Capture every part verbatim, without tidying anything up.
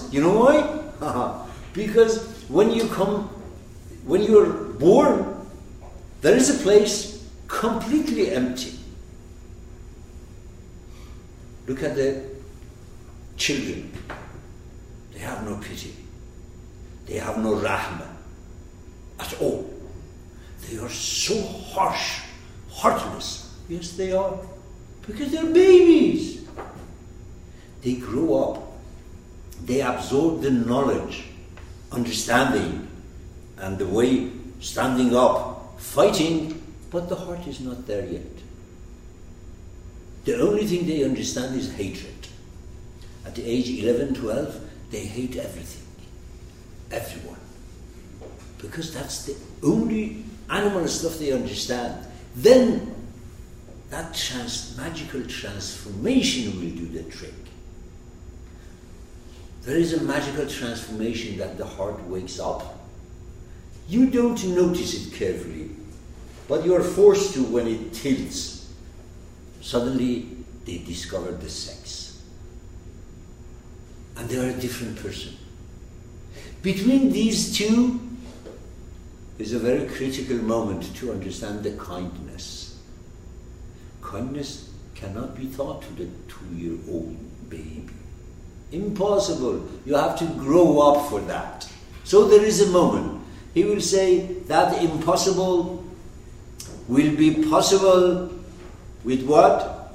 You know why? Because when you come, when you're born, there is a place completely empty. Look at the children. They have no pity. They have no rahmah at all. They are so harsh, heartless. Yes, they are. Because they're babies. They grow up. They absorb the knowledge, understanding, and the way standing up, fighting, but the heart is not there yet. The only thing they understand is hatred. At the age eleven, twelve, they hate everything, everyone. Because that's the only animal stuff they understand. Then that trans- magical transformation will do the trick. There is a magical transformation that the heart wakes up. You don't notice it carefully, but you are forced to when it tilts. Suddenly they discover the sex. And they are a different person. Between these two is a very critical moment to understand the kindness. Kindness cannot be taught to the two-year-old baby. Impossible. You have to grow up for that. So there is a moment. He will say that impossible will be possible with what?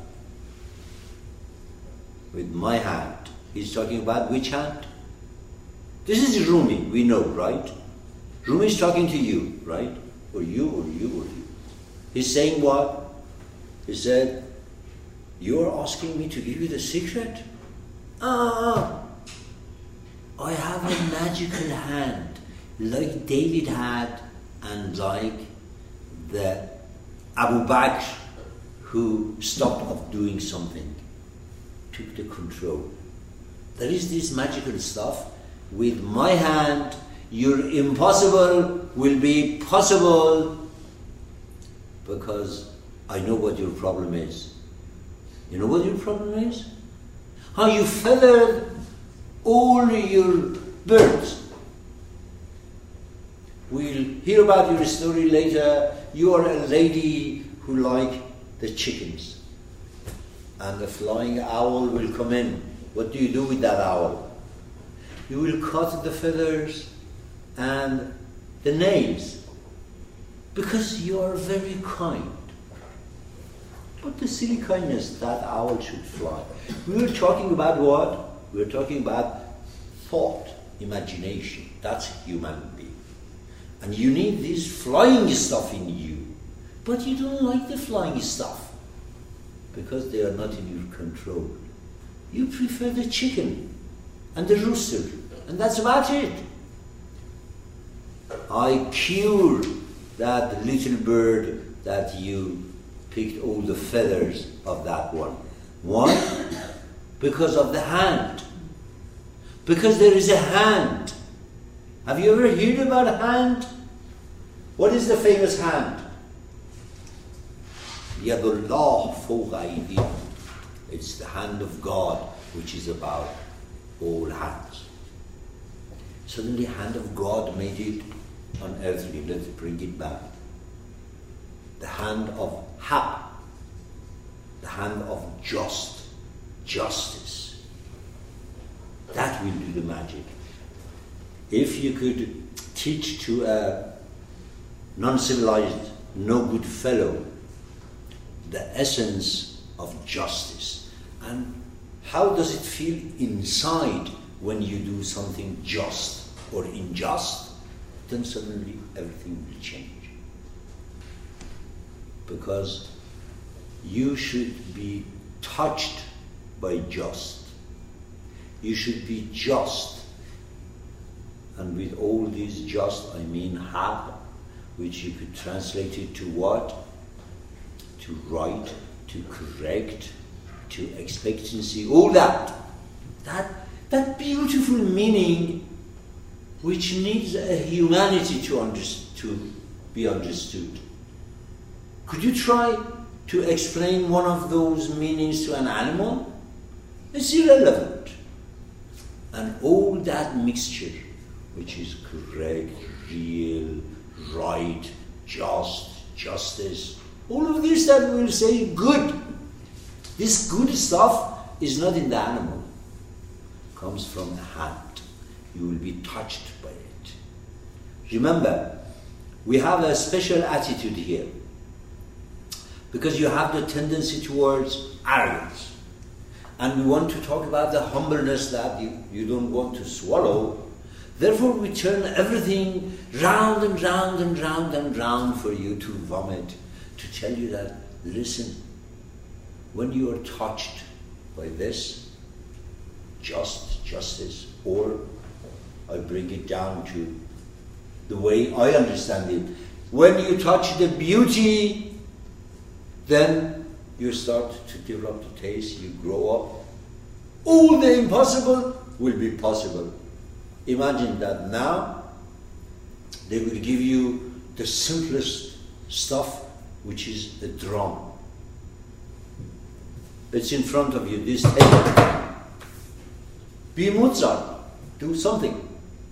With my hand. He's talking about which hand? This is Rumi, we know, right? Rumi is talking to you, right? Or you, or you, or you. He's saying what? He said, you are asking me to give you the secret? Ah, I have a magical hand, like David had, and like the Abu Bakr, who stopped of doing something, took the control. There is this magical stuff. With my hand, your impossible will be possible, because I know what your problem is. You know what your problem is? How you feathered all your birds. We'll hear about your story later. You are a lady who like the chickens. And the flying owl will come in. What do you do with that owl? You will cut the feathers and the nails, because you are very kind. But the silly kindness, that owl should fly. We were talking about what? We were talking about thought, imagination. That's human being. And you need this flying stuff in you. But you don't like the flying stuff, because they are not in your control. You prefer the chicken and the rooster, and that's about it. I cured that little bird that you picked all the feathers of that one. Why? Because of the hand. Because there is a hand. Have you ever heard about a hand? What is the famous hand? Yadullah fawqa aydihim. It's the hand of God, which is about all hands. Suddenly, hand of God made it unearthly. Let's bring it back. The hand of haq, the hand of just, justice. That will do the magic. If you could teach to a non-civilized, no good fellow the essence of justice, and how does it feel inside when you do something just or unjust, then suddenly everything will change. Because you should be touched by just. You should be just. And with all these just, I mean haq, which you could translate it to what? To right, to correct, to expectancy, all that. That, that beautiful meaning which needs a humanity to, under, to be understood. Could you try to explain one of those meanings to an animal? It's irrelevant. And all that mixture, which is correct, real, right, just, justice, all of this that we'll say good. This good stuff is not in the animal. It comes from the hand. You will be touched by it. Remember, we have a special attitude here. Because you have the tendency towards arrogance. And we want to talk about the humbleness that you, you don't want to swallow. Therefore, we turn everything round and round and round and round for you to vomit, to tell you that, listen, when you are touched by this, just justice, or I bring it down to the way I understand it, when you touch the beauty, then you start to develop the taste, you grow up. All the impossible will be possible. Imagine that now they will give you the simplest stuff, which is a drum. It's in front of you, this table. Be Mozart, do something.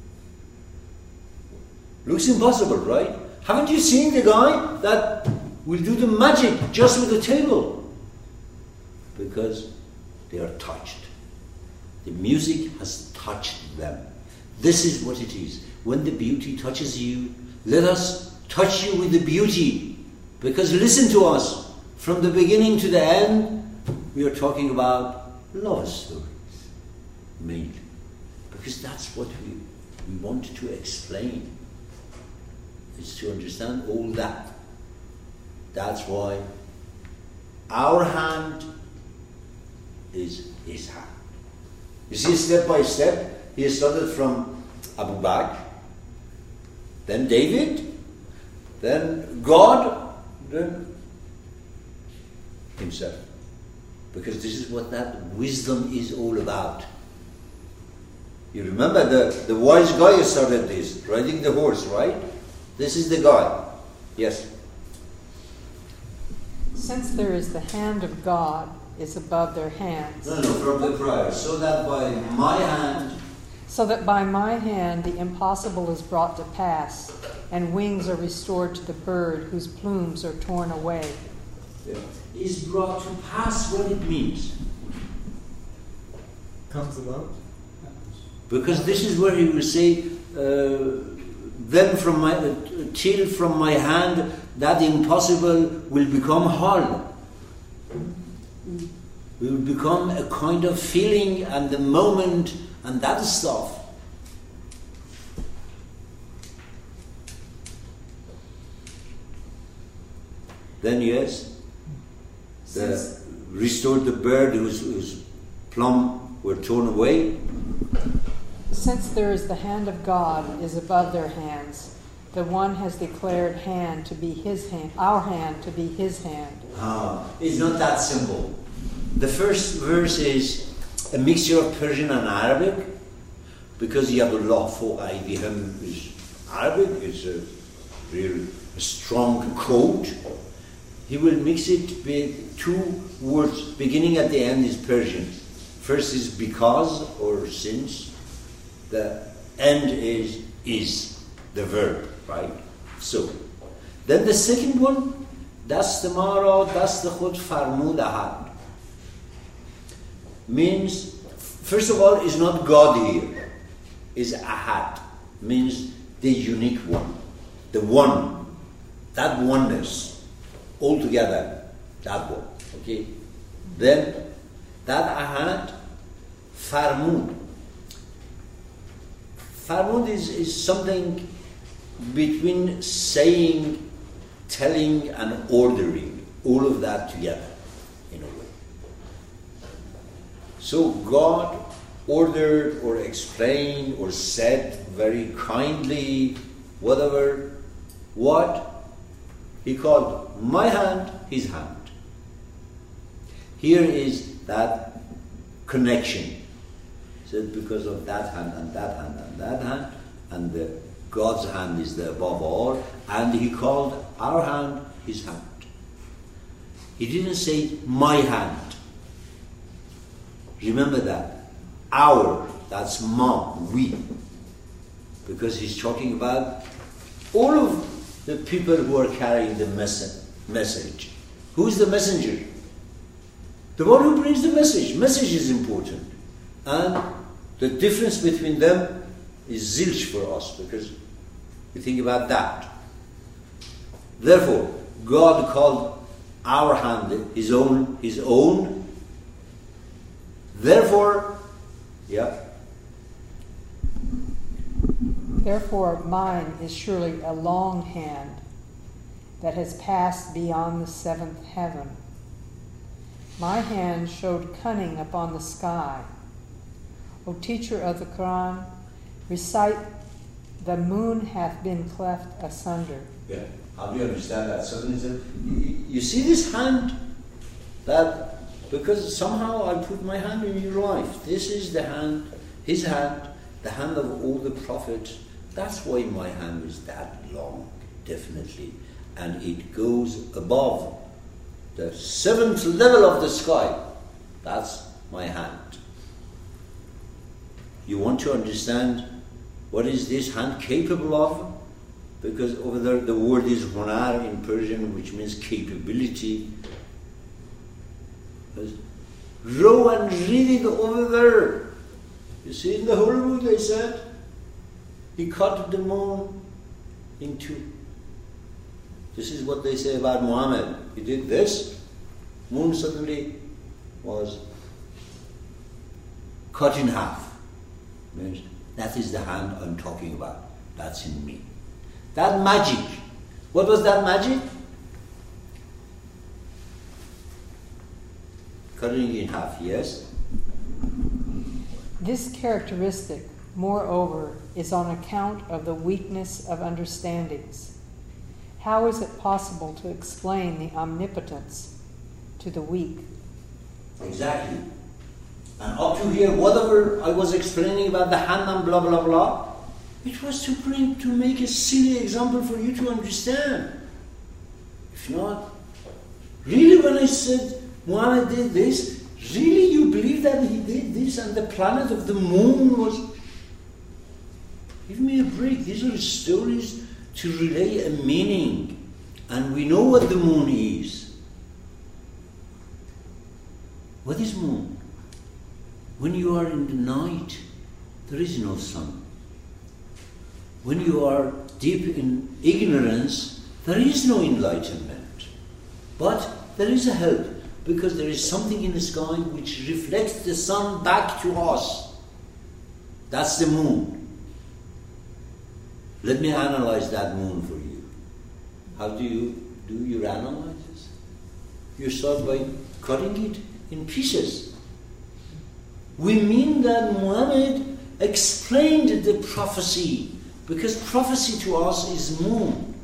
Looks impossible, right? Haven't you seen the guy that will do the magic just with the table? Because they are touched. The music has touched them. This is what it is. When the beauty touches you, let us touch you with the beauty. Because listen to us. From the beginning to the end, we are talking about love stories. Mainly. Because that's what we, we want to explain. Is to understand all that. That's why our hand is his hand. You see, step by step, he started from Abu Bakr, then David, then God, then himself. Because this is what that wisdom is all about. You remember the, the wise guy who started this, riding the horse, right? This is the guy. Yes? Since there is the hand of God is above their hands. No, no, from the prior. So that by my hand. So that by my hand the impossible is brought to pass, and wings are restored to the bird whose plumes are torn away. Yeah. Is brought to pass what it means. Comes about. Because this is where he will say, uh, then from my uh, till from my hand that impossible will become whole. We will become a kind of feeling and the moment and that stuff. Then yes, the restored the bird whose, whose plum were torn away. Since there is the hand of God is above their hands, the one has declared hand to be his hand, our hand to be his hand. Ah, it's not that simple. The first verse is a mixture of Persian and Arabic, because Yadullah fawq aydihim is Arabic, it's a real a strong code. He will mix it with two words, beginning at the end is Persian. First is because or since. The end is is, the verb, right? So, then the second one, dast mara dast khud farmud ahad, means, first of all, is not God here, is ahad, means the unique one, the one, that oneness, altogether, that one, okay? Then, that ahad, farmud. Farmud is, is something between saying, telling, and ordering, all of that together, in a way. So God ordered or explained or said very kindly, whatever, what? He called my hand his hand. Here is that connection. Said because of that hand and that hand and that hand, and the God's hand is the above all, and he called our hand his hand. He didn't say my hand. Remember that. Our, That's ma, we. Because he's talking about all of the people who are carrying the mes- message. Who's the messenger? The one who brings the message. Message is important. And the difference between them is zilch for us, because we think about that. Therefore, God called our hand his own, his own. Therefore, yeah. Therefore, mine is surely a long hand that has passed beyond the seventh heaven. My hand showed cunning upon the sky. O teacher of the Quran, recite, the moon hath been cleft asunder. Yeah, how do you understand that? So you, you see this hand, that because somehow I put my hand in your life. This is the hand, his hand, the hand of all the prophets. That's why my hand is that long, definitely. And it goes above the seventh level of the sky. That's my hand. You want to understand what is this hand capable of? Because over there the word is hunar in Persian, which means capability. Row and read it over there. You see in the Hollywood they said, he cut the moon in two. This is what they say about Muhammad. He did this, moon suddenly was cut in half. Means that is the hand I'm talking about. That's in me. That magic. What was that magic? Cutting in half, yes? This characteristic, moreover, is on account of the weakness of understandings. How is it possible to explain the omnipotence to the weak? Exactly. And up to here, whatever I was explaining about the hand and blah blah blah, it was to bring, to make a silly example for you to understand. If not, really when I said Muhammad did this, really you believe that he did this and the planet of the moon was... Give me a break. These are stories to relay a meaning. And we know what the moon is. What is moon? When you are in the night, there is no sun. When you are deep in ignorance, there is no enlightenment. But there is a help, because there is something in the sky which reflects the sun back to us. That's the moon. Let me analyze that moon for you. How do you do your analysis? You start by cutting it in pieces. We mean that Muhammad explained the prophecy, because prophecy to us is moon.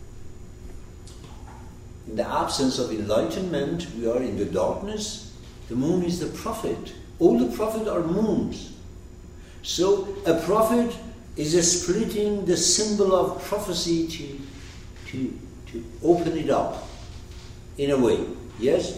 In the absence of enlightenment, we are in the darkness. The moon is the prophet. All the prophets are moons. So a prophet is a splitting the symbol of prophecy to, to, to open it up in a way. Yes?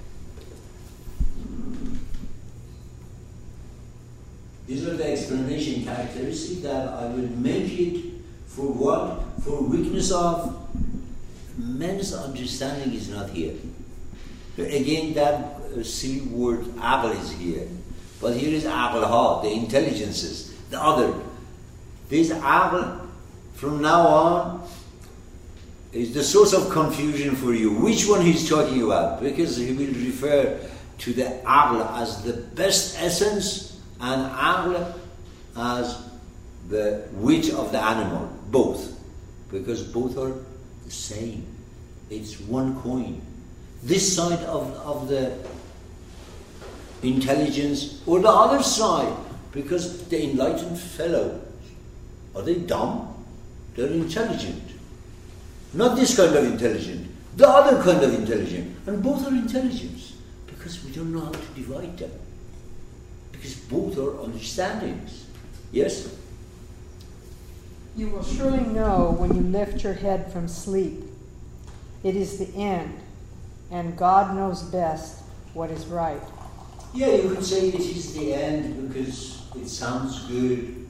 These are the explanation characteristics that I will make it for what? For weakness of men's understanding is not here. Again, that uh, silly word aql is here. But here is aql ha, the intelligences, the other. This aql, from now on, is the source of confusion for you. Which one he's talking about? Because he will refer to the aql as the best essence and aql as the wit of the animal. Both. Because both are the same. It's one coin. This side of, of the intelligence or the other side. Because the enlightened fellow, are they dumb? They're intelligent. Not this kind of intelligent, the other kind of intelligent. And both are intelligence. Because we don't know how to divide them. Because both are understandings. Yes? You will surely know when you lift your head from sleep. It is the end, and God knows best what is right. Yeah, you could say it is the end because it sounds good